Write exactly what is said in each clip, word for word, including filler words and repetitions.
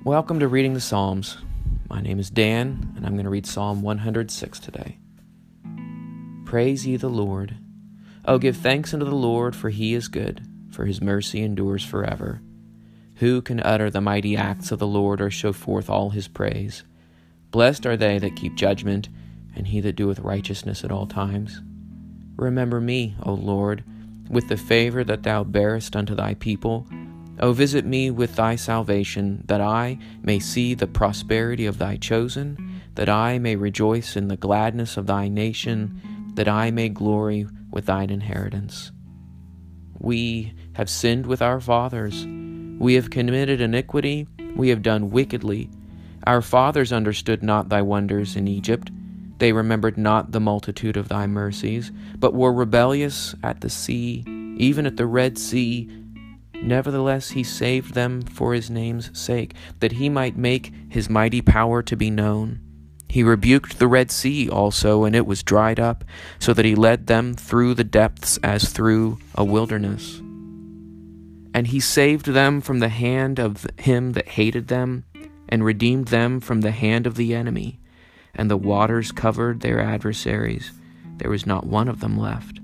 Welcome to Reading the Psalms. My name is Dan, and I'm going to read Psalm one hundred six today. Praise ye the Lord. Oh, give thanks unto the Lord, for he is good, for his mercy endures forever. Who can utter the mighty acts of the Lord, or show forth all his praise? Blessed are they that keep judgment, and he that doeth righteousness at all times. Remember me, O Lord, with the favor that thou bearest unto thy people. O visit me with thy salvation, that I may see the prosperity of thy chosen, that I may rejoice in the gladness of thy nation, that I may glory with thine inheritance. We have sinned with our fathers. We have committed iniquity. We have done wickedly. Our fathers understood not thy wonders in Egypt. They remembered not the multitude of thy mercies, but were rebellious at the sea, even at the Red Sea. Nevertheless, he saved them for his name's sake, that he might make his mighty power to be known. He rebuked the Red Sea also, and it was dried up, so that he led them through the depths as through a wilderness. And he saved them from the hand of him that hated them, and redeemed them from the hand of the enemy. And the waters covered their adversaries. There was not one of them left.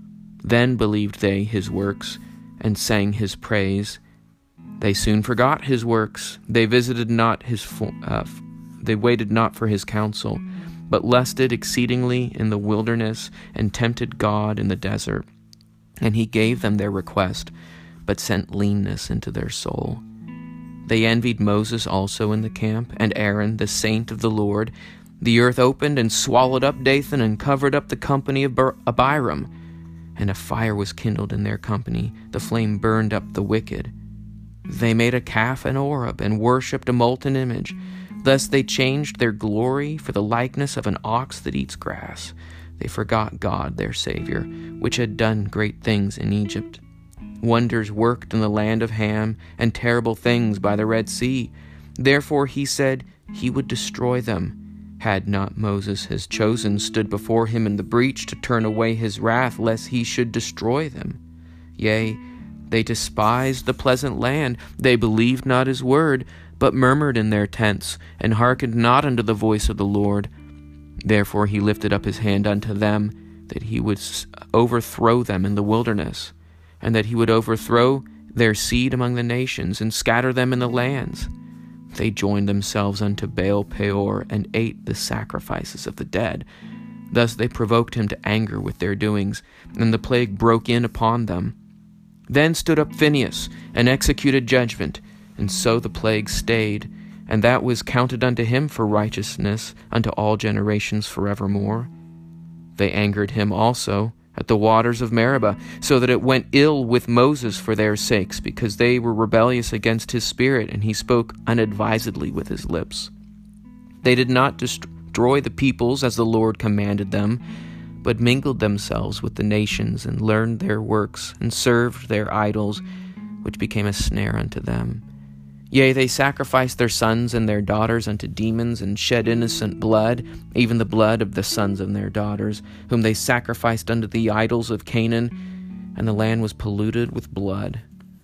Then believed they his works, and sang his praise. They soon forgot his works. They visited not his, fo- uh, they waited not for his counsel, but lusted exceedingly in the wilderness, and tempted God in the desert. And he gave them their request, but sent leanness into their soul. They envied Moses also in the camp, and Aaron, the saint of the Lord. The earth opened and swallowed up Dathan, and covered up the company of Ber- Abiram. And a fire was kindled in their company. The flame burned up the wicked. They made a calf and Oreb, and worshipped a molten image. Thus they changed their glory for the likeness of an ox that eats grass. They forgot God, their Savior, which had done great things in Egypt. Wonders worked in the land of Ham, and terrible things by the Red Sea. Therefore he said he would destroy them. Had not Moses his chosen stood before him in the breach to turn away his wrath, lest he should destroy them? Yea, they despised the pleasant land. They believed not his word, but murmured in their tents, and hearkened not unto the voice of the Lord. Therefore he lifted up his hand unto them, that he would overthrow them in the wilderness, and that he would overthrow their seed among the nations, and scatter them in the lands. They joined themselves unto Baal Peor, and ate the sacrifices of the dead. Thus they provoked him to anger with their doings, and the plague broke in upon them. Then stood up Phinehas, and executed judgment, and so the plague stayed, and that was counted unto him for righteousness unto all generations forevermore. They angered him also at the waters of Meribah, so that it went ill with Moses for their sakes, because they were rebellious against his spirit, and he spoke unadvisedly with his lips. They did not destroy the peoples as the Lord commanded them, but mingled themselves with the nations, and learned their works, and served their idols, which became a snare unto them. Yea, they sacrificed their sons and their daughters unto demons, and shed innocent blood, even the blood of the sons of their daughters, whom they sacrificed unto the idols of Canaan, and the land was polluted with blood.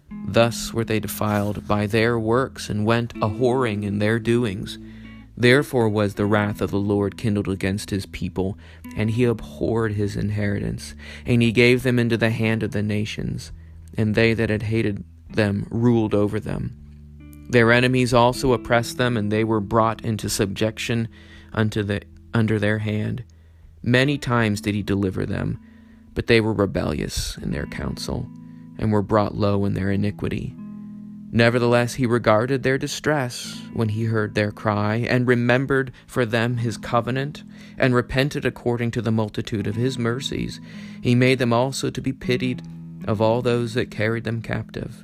Thus were they defiled by their works, and went a-whoring in their doings. Therefore was the wrath of the Lord kindled against his people, and he abhorred his inheritance, and he gave them into the hand of the nations, and they that had hated them ruled over them. Their enemies also oppressed them, and they were brought into subjection unto the, under their hand. Many times did he deliver them, but they were rebellious in their counsel, and were brought low in their iniquity. Nevertheless he regarded their distress when he heard their cry, and remembered for them his covenant, and repented according to the multitude of his mercies. He made them also to be pitied of all those that carried them captive.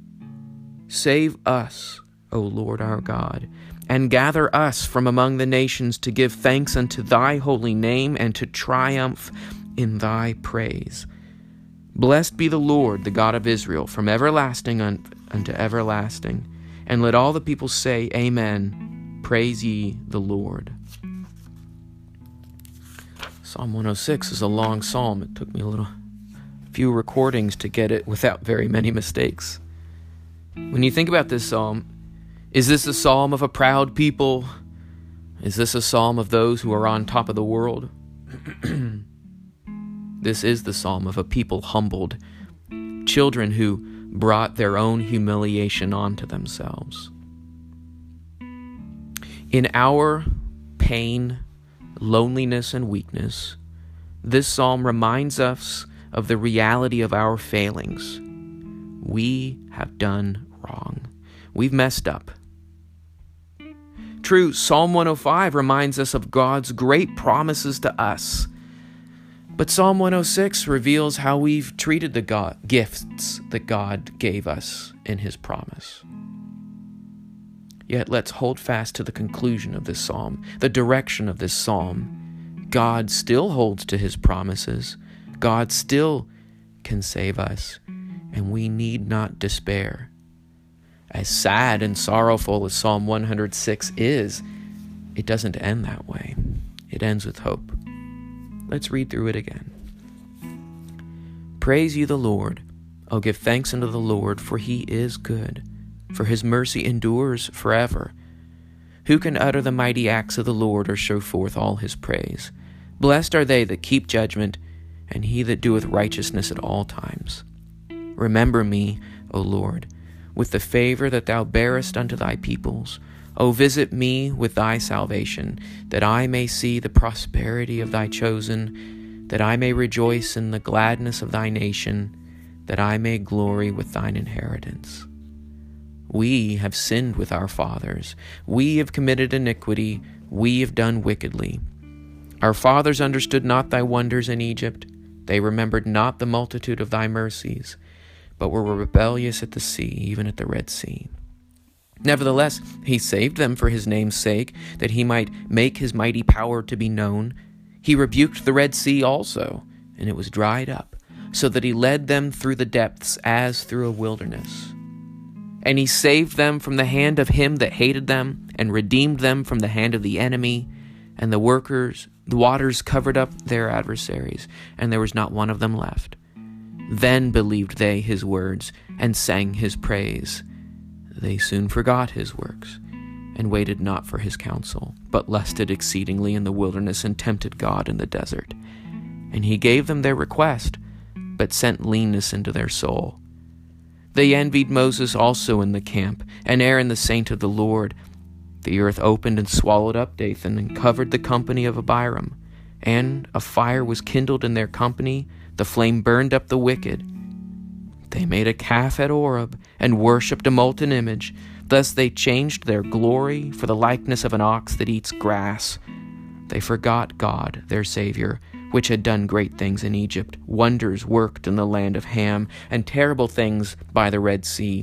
Save us, O Lord our God, and gather us from among the nations to give thanks unto thy holy name, and to triumph in thy praise. Blessed be the Lord, the God of Israel, from everlasting un- unto everlasting. And let all the people say, Amen. Praise ye the Lord. Psalm one oh six is a long psalm. It took me a little few recordings to get it without very many mistakes. When you think about this psalm, Is this a psalm of a proud people? Is this a psalm of those who are on top of the world? This is the psalm of a people humbled, children who brought their own humiliation onto themselves. In our pain, loneliness, and weakness, this psalm reminds us of the reality of our failings. We have done wrong. We've messed up. True, Psalm one oh five reminds us of God's great promises to us. But Psalm one oh six reveals how we've treated the God, gifts that God gave us in His promise. Yet let's hold fast to the conclusion of this psalm, the direction of this psalm. God still holds to His promises. God still can save us, and we need not despair. As sad and sorrowful as Psalm one oh six is, it doesn't end that way. It ends with hope. Let's read through it again. Praise ye the Lord. O give thanks unto the Lord, for He is good, for His mercy endures forever. Who can utter the mighty acts of the Lord, or show forth all His praise? Blessed are they that keep judgment, and he that doeth righteousness at all times. Remember me, O Lord, with the favor that thou bearest unto thy peoples. O visit me with thy salvation, that I may see the prosperity of thy chosen, that I may rejoice in the gladness of thy nation, that I may glory with thine inheritance. We have sinned with our fathers. We have committed iniquity. We have done wickedly. Our fathers understood not thy wonders in Egypt. They remembered not the multitude of thy mercies, but were rebellious at the sea, even at the Red Sea. Nevertheless, he saved them for his name's sake, that he might make his mighty power to be known. He rebuked the Red Sea also, and it was dried up, so that he led them through the depths as through a wilderness. And he saved them from the hand of him that hated them, and redeemed them from the hand of the enemy. And the workers, the waters covered up their adversaries, and there was not one of them left. Then believed they his words, and sang his praise. They soon forgot his works, and waited not for his counsel, but lusted exceedingly in the wilderness, and tempted God in the desert. And he gave them their request, but sent leanness into their soul. They envied Moses also in the camp, and Aaron the saint of the Lord. The earth opened and swallowed up Dathan, and covered the company of Abiram. And a fire was kindled in their company, the flame burned up the wicked. They made a calf at Oreb, and worshipped a molten image. Thus they changed their glory for the likeness of an ox that eats grass. They forgot God, their Savior, which had done great things in Egypt, wonders worked in the land of Ham, and terrible things by the Red Sea.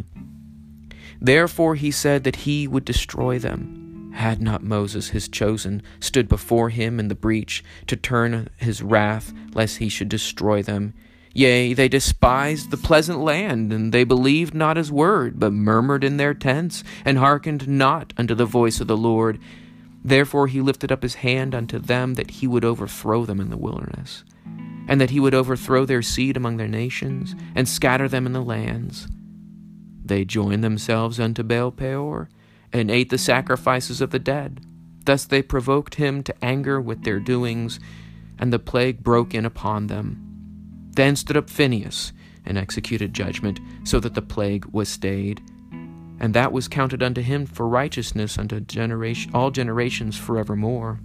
Therefore he said that he would destroy them, had not Moses his chosen stood before him in the breach, to turn his wrath, lest he should destroy them. Yea, they despised the pleasant land, and they believed not his word, but murmured in their tents, and hearkened not unto the voice of the Lord. Therefore he lifted up his hand unto them, that he would overthrow them in the wilderness, and that he would overthrow their seed among their nations, and scatter them in the lands. They joined themselves unto Baal Peor, and ate the sacrifices of the dead. Thus they provoked him to anger with their doings, and the plague broke in upon them. Then stood up Phinehas, and executed judgment, so that the plague was stayed. And that was counted unto him for righteousness unto generation, all generations forevermore.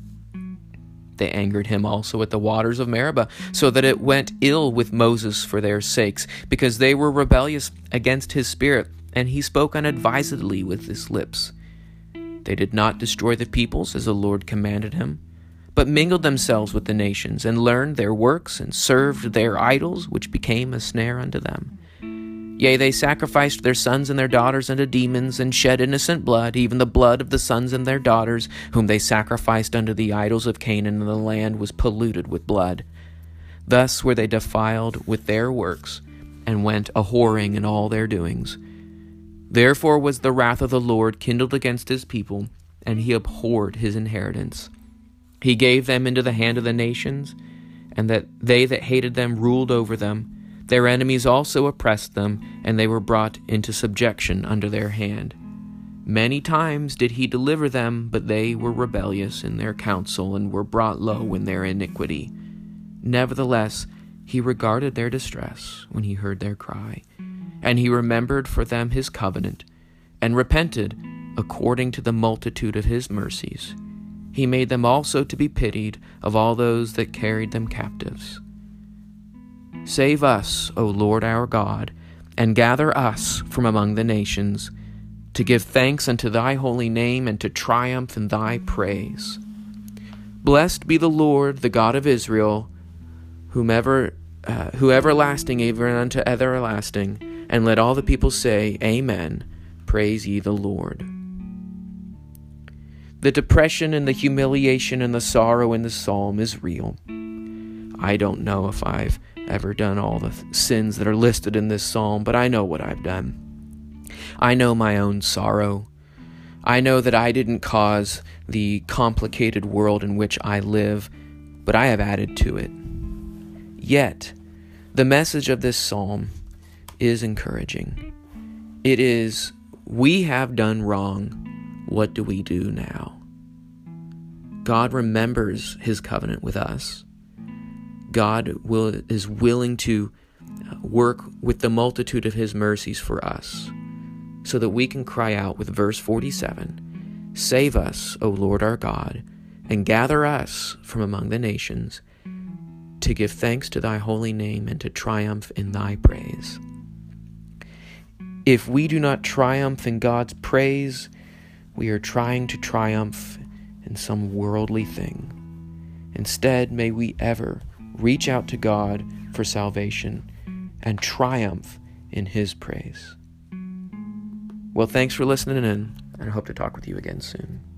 They angered him also at the waters of Meribah, so that it went ill with Moses for their sakes, because they were rebellious against his spirit, and he spoke unadvisedly with his lips. They did not destroy the peoples as the Lord commanded him, but mingled themselves with the nations, and learned their works, and served their idols, which became a snare unto them. Yea, they sacrificed their sons and their daughters unto demons, and shed innocent blood, even the blood of the sons and their daughters, whom they sacrificed unto the idols of Canaan, and the land was polluted with blood. Thus were they defiled with their works, and went a-whoring in all their doings. Therefore was the wrath of the Lord kindled against his people, and he abhorred his inheritance. He gave them into the hand of the nations, and that they that hated them ruled over them. Their enemies also oppressed them, and they were brought into subjection under their hand. Many times did he deliver them, but they were rebellious in their counsel and were brought low in their iniquity. Nevertheless, he regarded their distress when he heard their cry, and he remembered for them his covenant, and repented according to the multitude of his mercies. He made them also to be pitied of all those that carried them captives. Save us, O Lord our God, and gather us from among the nations, to give thanks unto thy holy name and to triumph in thy praise. Blessed be the Lord, the God of Israel, whomever, uh, who everlasting even unto everlasting, and let all the people say, Amen. Praise ye the Lord. The depression and the humiliation and the sorrow in the psalm is real. I don't know if I've ever done all the sins that are listed in this psalm, but I know what I've done. I know my own sorrow. I know that I didn't cause the complicated world in which I live, but I have added to it. Yet, the message of this psalm is encouraging. It is, we have done wrong. What do we do now? God remembers his covenant with us. God will, is willing to work with the multitude of his mercies for us, so that we can cry out with verse forty-seven, Save us, O Lord our God, and gather us from among the nations, to give thanks to thy holy name and to triumph in thy praise. If we do not triumph in God's praise, we are trying to triumph in some worldly thing. Instead, may we ever reach out to God for salvation and triumph in his praise. Well, thanks for listening in, and I hope to talk with you again soon.